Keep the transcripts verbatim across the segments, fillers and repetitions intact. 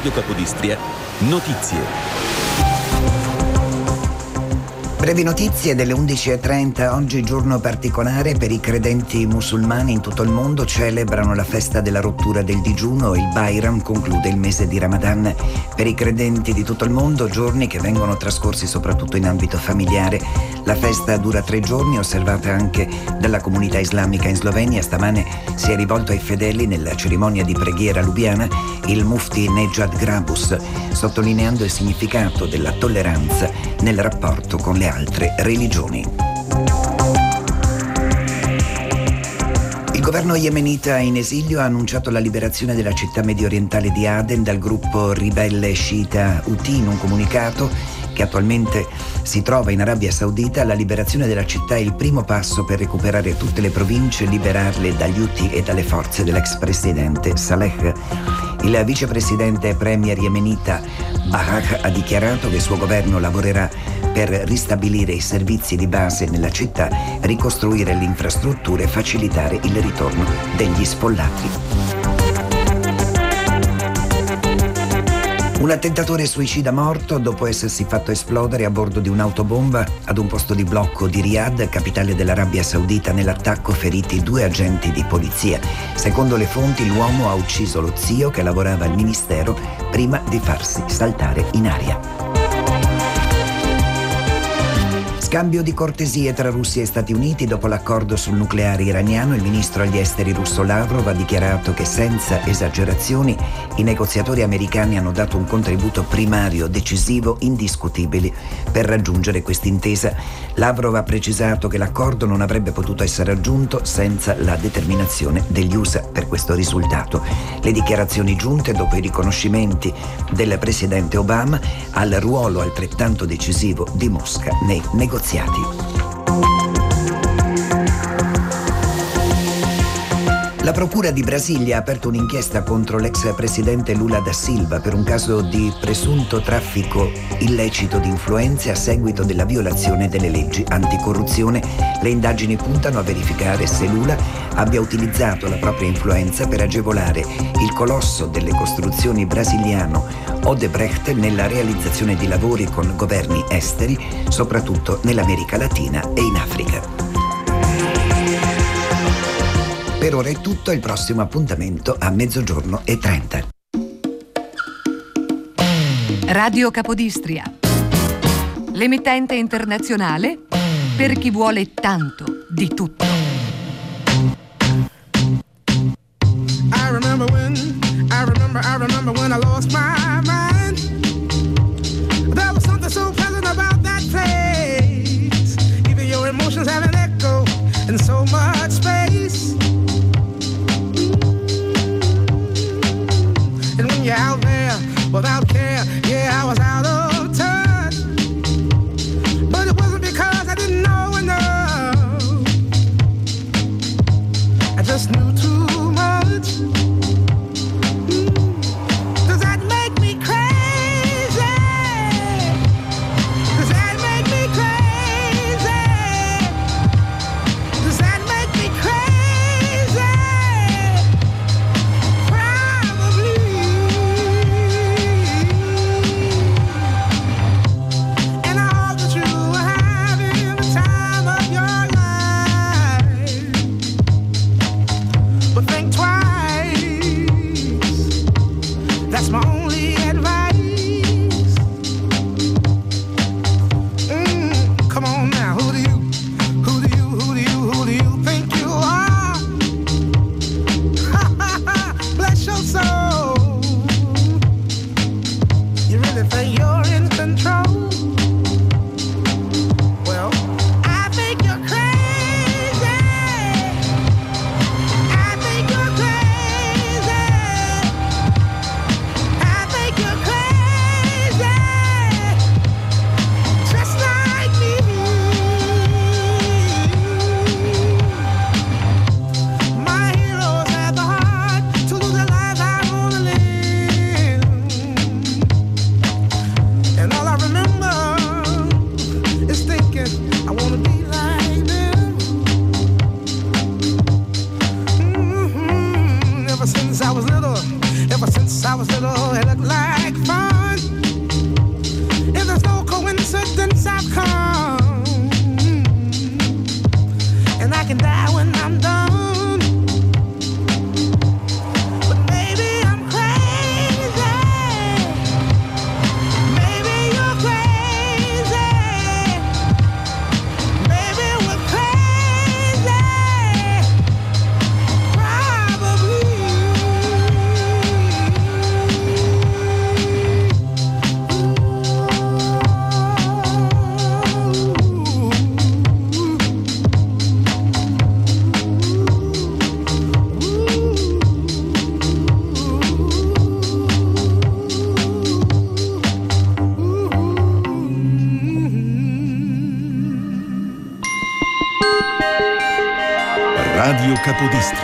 Radio Capodistria, notizie. Brevi notizie delle undici e trenta. Oggi giorno particolare per i credenti musulmani in tutto il mondo. Celebrano la festa della rottura del digiuno. Il Bairam conclude il mese di Ramadan. Per i credenti di tutto il mondo, giorni che vengono trascorsi soprattutto in ambito familiare. La festa dura tre giorni, osservata anche dalla comunità islamica in Slovenia. Stamane si è rivolto ai fedeli nella cerimonia di preghiera a Lubiana il mufti Nejad Grabus, sottolineando il significato della tolleranza nel rapporto con le altre religioni. Il governo yemenita in esilio ha annunciato la liberazione della città mediorientale di Aden dal gruppo ribelle sciita Houthi. In un comunicato che attualmente si trova in Arabia Saudita, la liberazione della città è il primo passo per recuperare tutte le province e liberarle dagli Houthi e dalle forze dell'ex presidente Saleh. Il vicepresidente e premier yemenita Bahak ha dichiarato che il suo governo lavorerà per ristabilire i servizi di base nella città, ricostruire le infrastrutture e facilitare il ritorno degli sfollati. Un attentatore suicida morto dopo essersi fatto esplodere a bordo di un'autobomba ad un posto di blocco di Riyadh, capitale dell'Arabia Saudita. Nell'attacco feriti due agenti di polizia. Secondo le fonti, l'uomo ha ucciso lo zio che lavorava al ministero prima di farsi saltare in aria. Scambio di cortesie tra Russia e Stati Uniti dopo l'accordo sul nucleare iraniano. Il ministro agli esteri russo Lavrov ha dichiarato che senza esagerazioni i negoziatori americani hanno dato un contributo primario, decisivo, indiscutibile per raggiungere quest'intesa. Lavrov ha precisato che l'accordo non avrebbe potuto essere raggiunto senza la determinazione degli U S A per questo risultato. Le dichiarazioni giunte dopo i riconoscimenti del presidente Obama al ruolo altrettanto decisivo di Mosca nei negoziati. La Procura di Brasilia ha aperto un'inchiesta contro l'ex presidente Lula da Silva per un caso di presunto traffico illecito di influenze a seguito della violazione delle leggi anticorruzione. Le indagini puntano a verificare se Lula abbia utilizzato la propria influenza per agevolare il colosso delle costruzioni brasiliano Odebrecht nella realizzazione di lavori con governi esteri, soprattutto nell'America Latina e in Africa. Per ora è tutto, il prossimo appuntamento a mezzogiorno e trenta. Radio Capodistria, l'emittente internazionale per chi vuole tanto di tutto. I remember when, I remember, I remember when I lost my mind. There was something so pleasant about that place. Even your emotions have an echo in so much space. And when you're out there without care, yeah, I was out of touch. But it wasn't because I didn't know enough. I just knew too much. Does that make me crazy? Does that make me crazy? Does that make me crazy? Probably. can die when I'm done. But maybe I'm crazy. Maybe you're crazy. Maybe we're crazy. Probably. Radio Capodistria.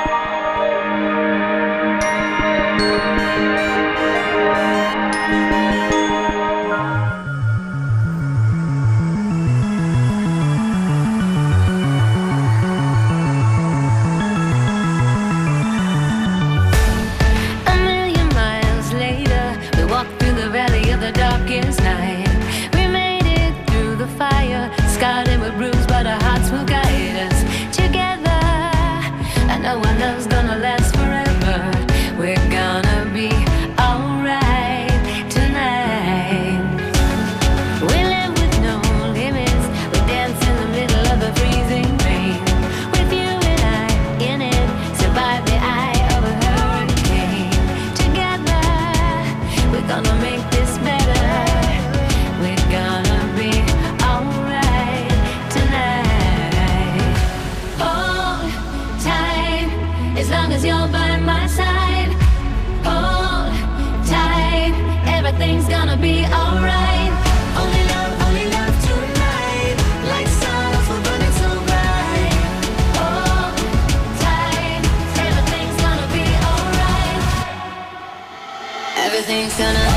A million miles later, we walked through the valley of the darkest night. We made it through the fire, scarred and we're bruised, but our hearts will guide us together. I know our love's gonna last forever. We're gonna be alright tonight. We live with no limits. We dance in the middle of the freezing rain. With you and I in it, survive the eye of a hurricane. Together, we're gonna make this better. We're gonna be alright tonight. Hold tight, as long as you're by my side. Hold tight, everything's gonna be alright. Only love, only love tonight. Like stars, we're burning so bright. Hold tight, everything's gonna be alright. Everything's gonna.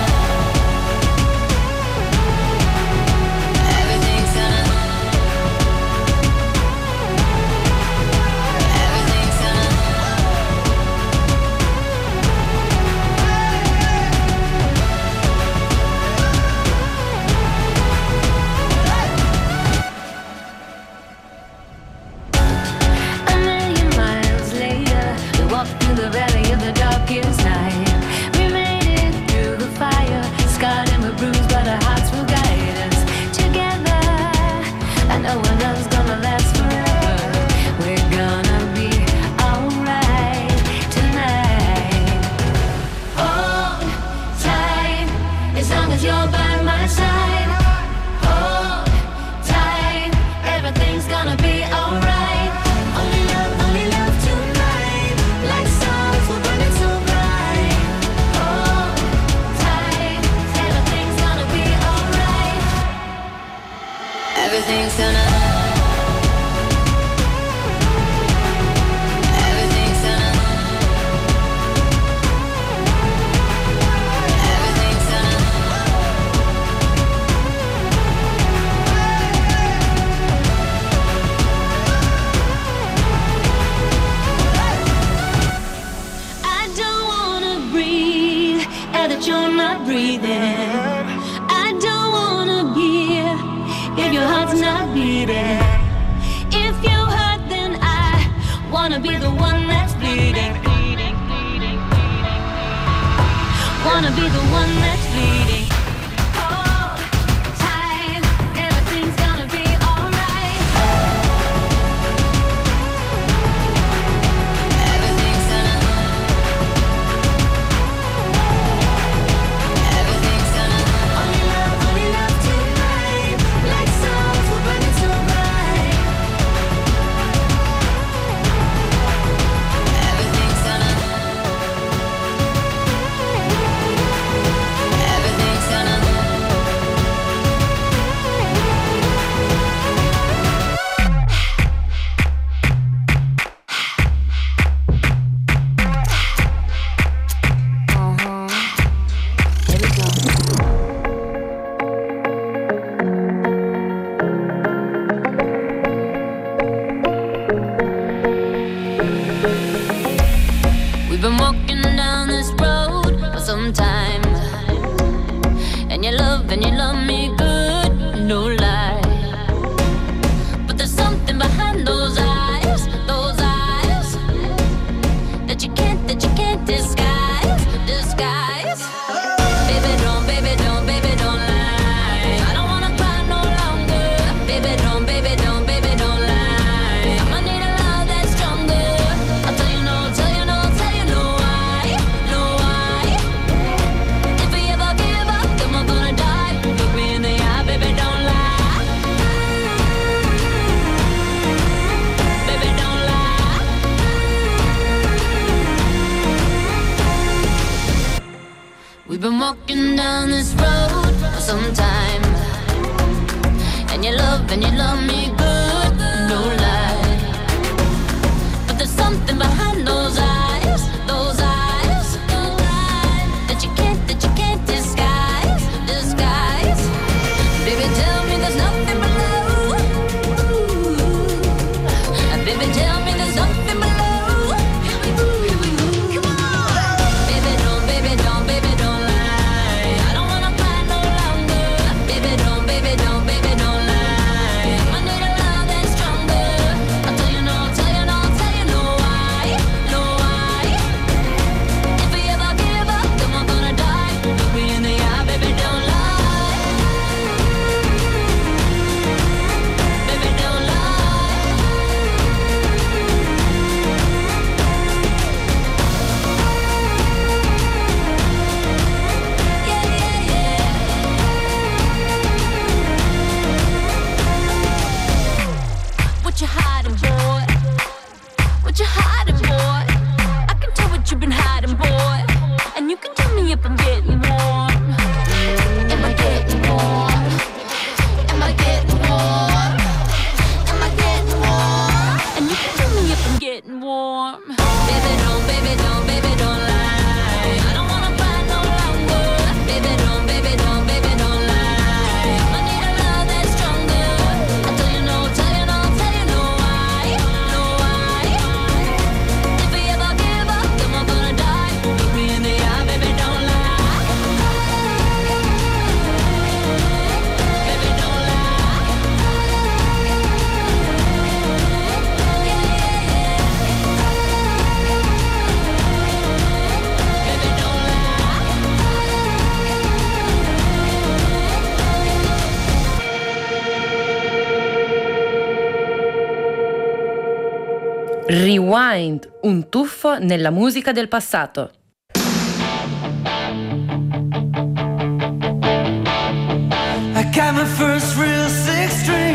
Everything's gonna. Everything's gonna. A million miles later, we walked through the valley of the darkest night. We made it through the fire, scarred and we're bruised, but our hearts will guide us together. I know our love's gonna last forever. We're gonna be alright tonight. Hold tight, as long as you're by my side. Hold tight, everything's gonna be alright. Only love, only love tonight. Like stars, we're burning so bright. Hold tight, everything's gonna be alright. Everything's gonna. Everything's gonna. Everything's gonna. I don't wanna breathe, and that you're not breathing. I don't wanna hear if your heart's not beating. If you hurt, then I wanna be the one that's bleeding. Wanna be the one that's bleeding. Hold tight, everything's gonna be alright. Everything's gonna. Everything's gonna. Only love, only love tonight. Like stars, we're burning so bright. Everything's gonna. Everything's gonna. Uh-huh. Here we go. We've been walking down this road for some time, and you love and you love me good, no lie. But there's something behind those eyes. some time. And you love, and you love me good, no lie. But there's something behind those eyes, those eyes, those eyes that you can't, that you can't disguise, disguise. Baby, tell me there's nothing below. And baby, tell me there's nothing below. Come on, baby, don't, baby, don't, baby, don't lie. I don't wanna fight no longer. Baby, don't, baby, don't, baby, don't lie. I need a love that's stronger. I'll tell you no, I'll tell you no, I'll tell you no why, no why. If we ever give up, then we're gonna die. Look me in the eye, baby, don't lie. Baby, don't lie. Yeah, yeah, yeah. What you hiding, boy? What you hiding, boy? I can tell what you've been hiding, boy. And you can tell me if I'm getting warm. Am I getting warm? Am I getting warm? Am I getting warm? And you can tell me if I'm getting warm. Baby, don't, baby, don't, baby, don't lie. I don't wanna fight no longer. Baby, don't, baby, don't, baby, don't lie. I need a love that's stronger. I'll tell you no, tell you no, tell you no why, no why. If we ever give up, then we're gonna die. Look me in the eye, baby, don't lie. Baby, don't lie. Yeah, yeah, yeah. Baby, don't lie. Rewind, un tuffo nella musica del passato. I got my first real six string.